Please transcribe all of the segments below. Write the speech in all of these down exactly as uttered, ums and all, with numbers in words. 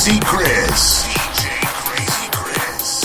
Crazy Chris. D J Crazy Chris.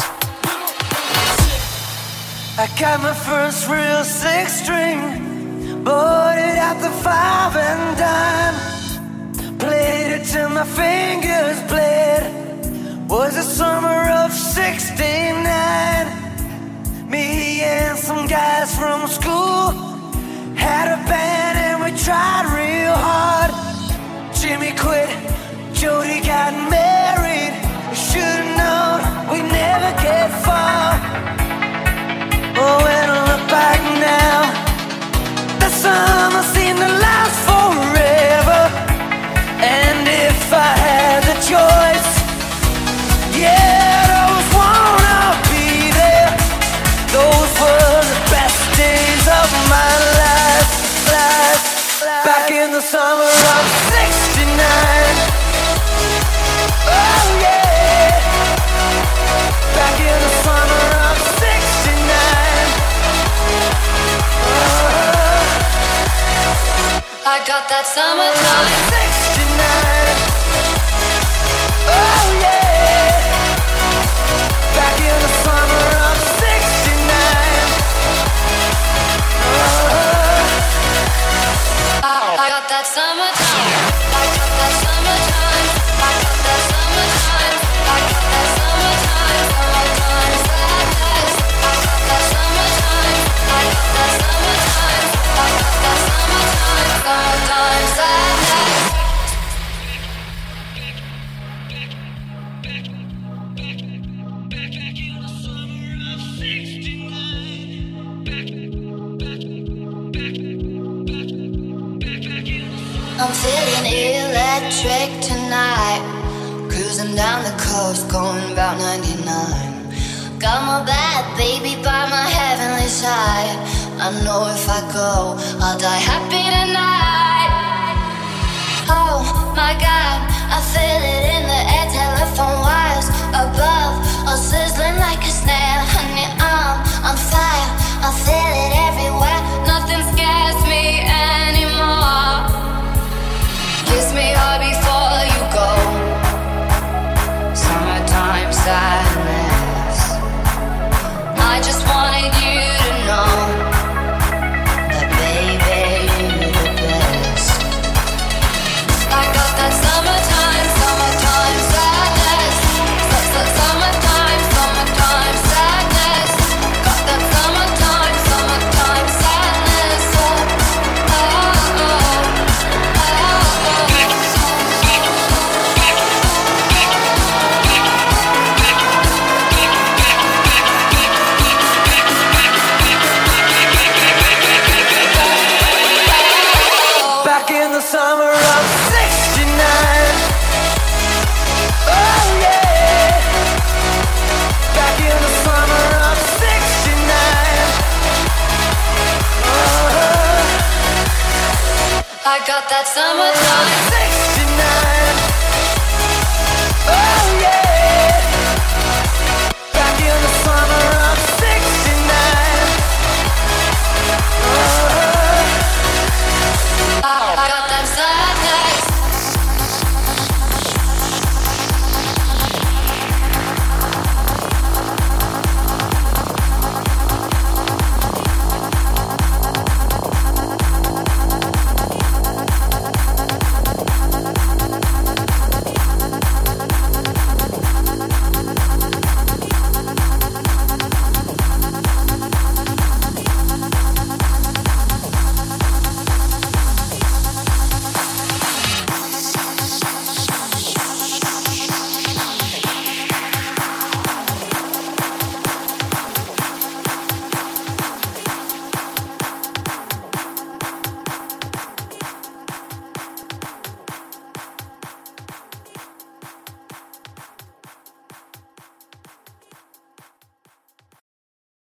I got my first real six string, bought it at the five and dime, played it till my fingers bled. Was the summer of sixty-nine. Me and some guys from school had a band and we tried real hard. Jimmy quit, Jody got married. We should've known we'd never get far. Oh, when I look back now, the summer seemed to last forever. And if I had the choice, yeah, I'd always wanna be there. Those were the best days of my life, life, life. Back in the summer of sixty-nine. Oh yeah. Back in the summer of sixty-nine. Oh. I got that summertime. sixty-nine. Oh yeah. Back in the summer of sixty-nine. Oh. I got that summertime. I got that summertime. I got that summertime. I got that summertime. Summertime sadness. I got that summertime. I got that summertime. I got that summertime. Summertime sadness. I'm feeling electric tonight, cruising down the coast, going about ninety-nine. Got my bad baby by my heavenly side. I know if I go, I'll die happy tonight. Oh my God, I feel it in the air, telephone wires above, all sizzling like a snare. Honey, I'm on fire, I feel it everywhere. Nothing scares me anymore. Kiss me hard before you go. Summertime sadness. I just wanted you to know that baby, you're the best. I got that summertime, summertime sadness. Summertime, summertime sadness. Got that summertime, summertime sadness. Oh, oh, oh. Back in the summer of sixty-nine. Oh yeah. Back in the summer of sixty-nine. Oh. I got that summertime.